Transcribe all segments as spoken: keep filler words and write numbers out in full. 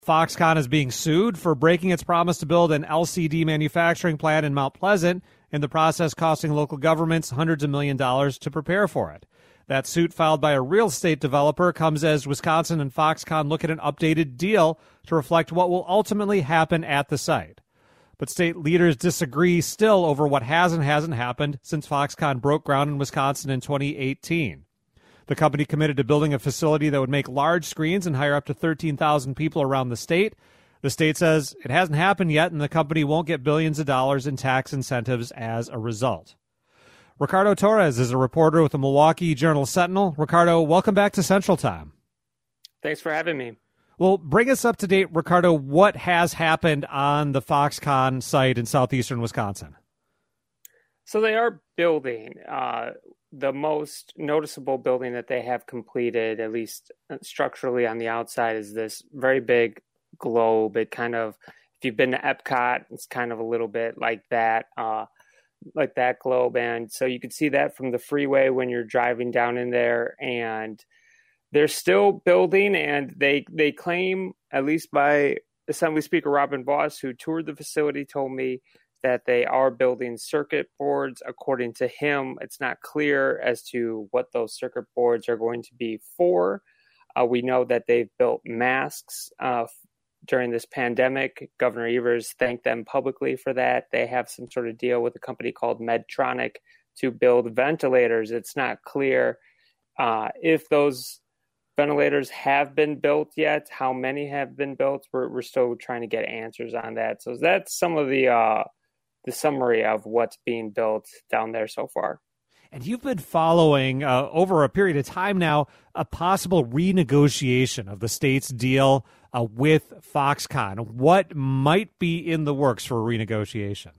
Foxconn is being sued for breaking its promise to build an L C D manufacturing plant in Mount Pleasant, in the process costing local governments hundreds of million dollars to prepare for it. That suit, filed by a real estate developer, comes as Wisconsin and Foxconn look at an updated deal to reflect what will ultimately happen at the site. But state leaders disagree still over what has and hasn't happened since Foxconn broke ground in Wisconsin in twenty eighteen. The company committed to building a facility that would make large screens and hire up to thirteen thousand people around the state. The state says it hasn't happened yet, and the company won't get billions of dollars in tax incentives as a result. Ricardo Torres is a reporter with the Milwaukee Journal-Sentinel. Ricardo, welcome back to Central Time. Thanks for having me. Well, bring us up to date, Ricardo. What has happened on the Foxconn site in southeastern Wisconsin? So they are building. Uh, the most noticeable building that they have completed, at least structurally on the outside, is this very big globe. It kind of, if you've been to Epcot, it's kind of a little bit like that, uh, like that globe. And so you can see that from the freeway when you're driving down in there. And they're still building, and they they claim, at least by Assembly Speaker Robin Vos, who toured the facility, told me that they are building circuit boards. According to him, it's not clear as to what those circuit boards are going to be for. Uh, we know that they've built masks uh, during this pandemic. Governor Evers thanked them publicly for that. They have some sort of deal with a company called Medtronic to build ventilators. It's not clear uh, if those ventilators have been built yet, how many have been built. We're, we're still trying to get answers on that. So that's some of the uh, the summary of what's being built down there so far. And you've been following uh, over a period of time now a possible renegotiation of the state's deal uh, with Foxconn. What might be in the works for a renegotiation?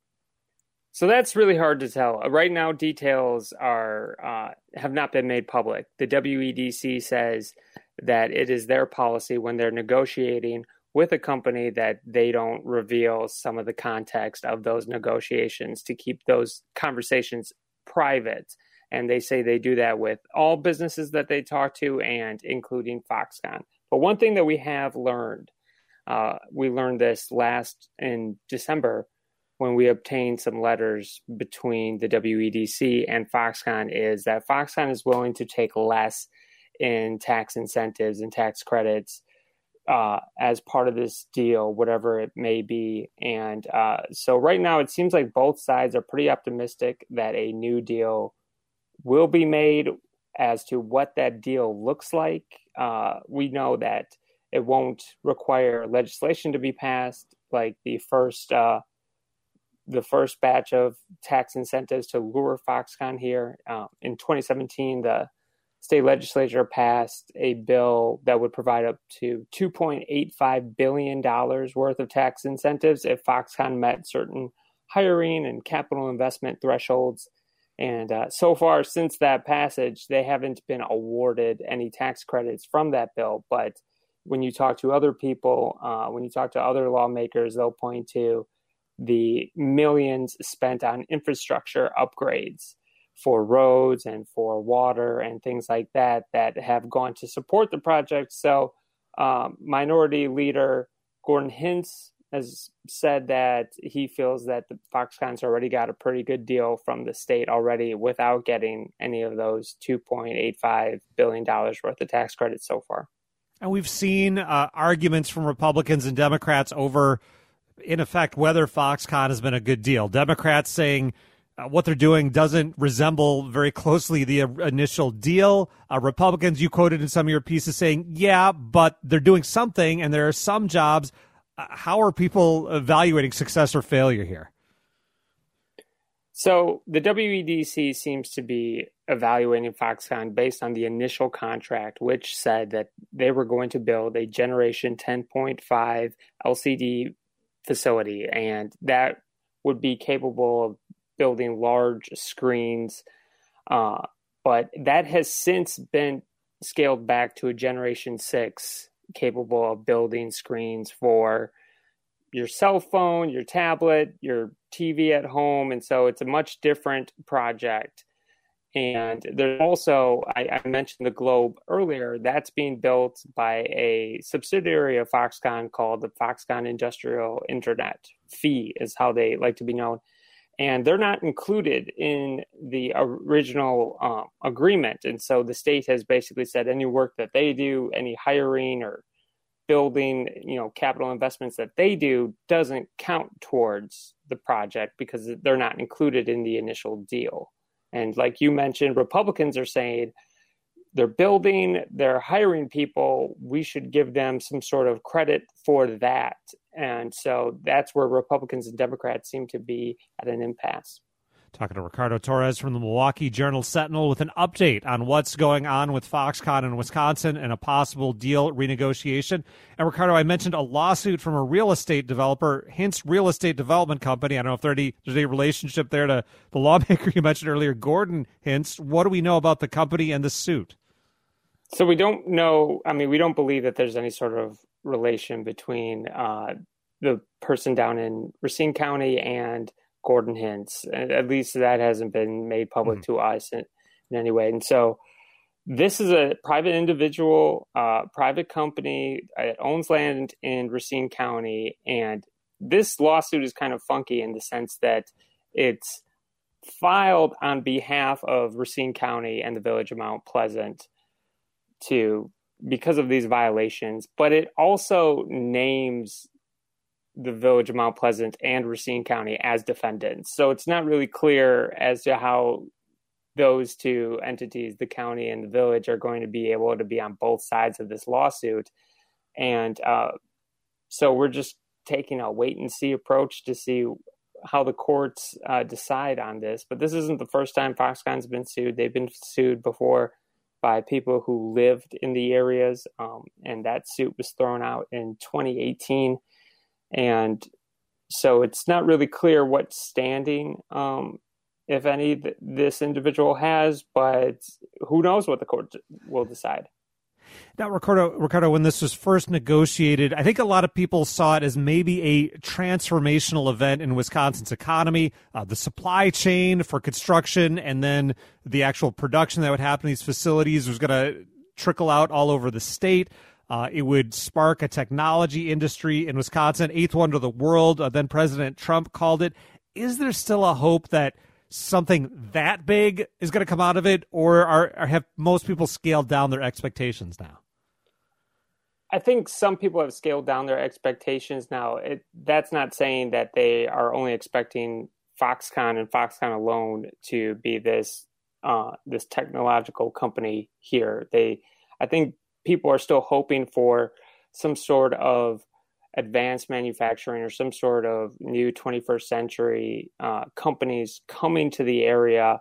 So that's really hard to tell. Right now, details are uh, have not been made public. The W E D C says that it is their policy when they're negotiating with a company that they don't reveal some of the context of those negotiations, to keep those conversations private. And they say they do that with all businesses that they talk to, and including Foxconn. But one thing that we have learned, uh, we learned this last in December when we obtained some letters between the W E D C and Foxconn, is that Foxconn is willing to take less in tax incentives and tax credits uh, as part of this deal, whatever it may be. And uh, so right now it seems like both sides are pretty optimistic that a new deal will be made. As to what that deal looks like, uh, we know that it won't require legislation to be passed, like the first uh, the first batch of tax incentives to lure Foxconn here. Uh, in twenty seventeen, the state legislature passed a bill that would provide up to two point eight five billion dollars worth of tax incentives if Foxconn met certain hiring and capital investment thresholds. And uh, so far, since that passage, they haven't been awarded any tax credits from that bill. But when you talk to other people, uh, when you talk to other lawmakers, they'll point to the millions spent on infrastructure upgrades for roads and for water and things like that that have gone to support the project. So um, Minority Leader Gordon Hintz has said that he feels that the Foxconn's already got a pretty good deal from the state already without getting any of those two point eight five billion dollars worth of tax credits so far. And we've seen uh, arguments from Republicans and Democrats over, in effect, whether Foxconn has been a good deal. Democrats saying uh, what they're doing doesn't resemble very closely the uh, initial deal. Uh, Republicans, you quoted in some of your pieces, saying, yeah, but they're doing something and there are some jobs. Uh, how are people evaluating success or failure here? So the W E D C seems to be evaluating Foxconn based on the initial contract, which said that they were going to build a Generation ten point five L C D facility, and that would be capable of building large screens. Uh, but that has since been scaled back to a Generation six, capable of building screens for your cell phone, your tablet, your T V at home. And so it's a much different project. And there's also, I, I mentioned the Globe earlier, that's being built by a subsidiary of Foxconn called the Foxconn Industrial Internet. F I is how they like to be known. And they're not included in the original um, agreement. And so the state has basically said any work that they do, any hiring or building, you know, capital investments that they do doesn't count towards the project because they're not included in the initial deal. And like you mentioned, Republicans are saying they're building, they're hiring people. We should give them some sort of credit for that. And so that's where Republicans and Democrats seem to be at an impasse. Talking to Ricardo Torres from the Milwaukee Journal-Sentinel with an update on what's going on with Foxconn in Wisconsin and a possible deal renegotiation. And Ricardo, I mentioned a lawsuit from a real estate developer, Hintz Real Estate Development Company. I don't know if there's any, there's any relationship there to the lawmaker you mentioned earlier, Gordon Hintz. What do we know about the company and the suit? So we don't know. I mean, we don't believe that there's any sort of relation between uh, the person down in Racine County and Gordon Hintz. At least that hasn't been made public mm-hmm. to us in, in any way. And so this is a private individual, uh, private company. It owns land in Racine County. And this lawsuit is kind of funky in the sense that it's filed on behalf of Racine County and the Village of Mount Pleasant to because of these violations, but it also names the Village of Mount Pleasant and Racine County as defendants. So it's not really clear as to how those two entities, the county and the village, are going to be able to be on both sides of this lawsuit. And uh, so we're just taking a wait and see approach to see how the courts uh, decide on this. But this isn't the first time Foxconn's been sued. They've been sued before by people who lived in the areas. Um, and that suit was thrown out in twenty eighteen. And so it's not really clear what standing, um, if any, th- this individual has, but who knows what the court will decide. Now, Ricardo, Ricardo, when this was first negotiated, I think a lot of people saw it as maybe a transformational event in Wisconsin's economy, uh, the supply chain for construction, and then the actual production that would happen in these facilities was going to trickle out all over the state. Uh, it would spark a technology industry in Wisconsin, eighth wonder of the world. Uh, then President Trump called it. Is there still a hope that something that big is going to come out of it, or are, are have most people scaled down their expectations now? I think some people have scaled down their expectations now. It, that's not saying that they are only expecting Foxconn and Foxconn alone to be this uh, this technological company here. They, I think, people are still hoping for some sort of advanced manufacturing or some sort of new twenty-first century uh, companies coming to the area,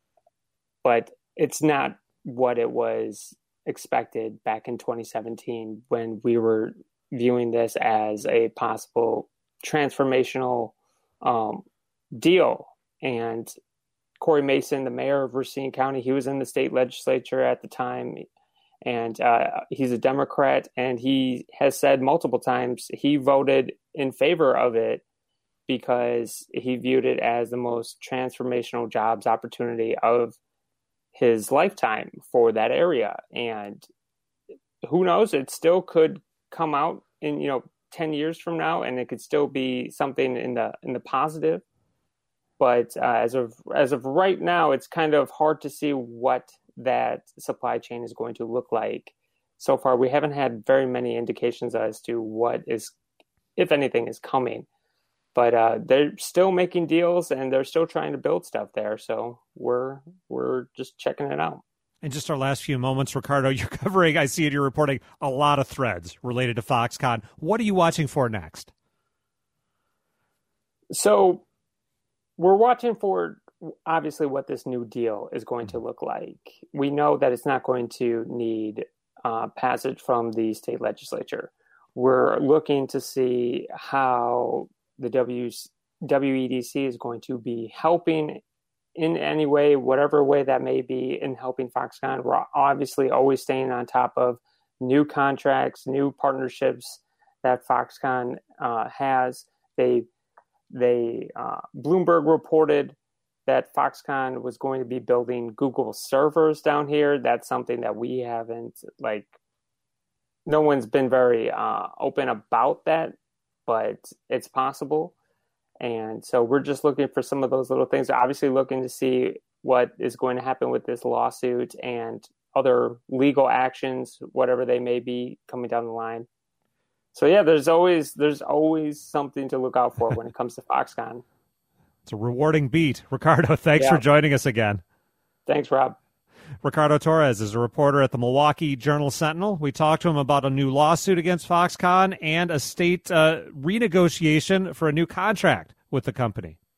but it's not what it was expected back in twenty seventeen when we were viewing this as a possible transformational um, deal. And Corey Mason, the mayor of Racine County, he was in the state legislature at the time. And uh, he's a Democrat, and he has said multiple times he voted in favor of it because he viewed it as the most transformational jobs opportunity of his lifetime for that area. And who knows, it still could come out in, you know, ten years from now, and it could still be something in the in the positive. But uh, as of as of right now, it's kind of hard to see what that supply chain is going to look like. So far, we haven't had very many indications as to what is, if anything, is coming. But uh, they're still making deals and they're still trying to build stuff there. So we're we're just checking it out. In just our last few moments, Ricardo, you're covering, I see it, you're reporting a lot of threads related to Foxconn. What are you watching for next? So we're watching for, obviously, what this new deal is going to look like. We know that it's not going to need uh, passage from the state legislature. We're looking to see how the W E D C is going to be helping in any way, whatever way that may be, in helping Foxconn. We're obviously always staying on top of new contracts, new partnerships that Foxconn uh, has. They, they uh, Bloomberg reported that Foxconn was going to be building Google servers down here. That's something that we haven't, like, no one's been very uh, open about that, but it's possible. And so we're just looking for some of those little things, obviously looking to see what is going to happen with this lawsuit and other legal actions, whatever they may be coming down the line. So yeah, there's always there's always something to look out for when it comes to Foxconn. It's a rewarding beat. Ricardo, thanks yeah. for joining us again. Thanks, Rob. Ricardo Torres is a reporter at the Milwaukee Journal-Sentinel. We talked to him about a new lawsuit against Foxconn and a state uh, renegotiation for a new contract with the company.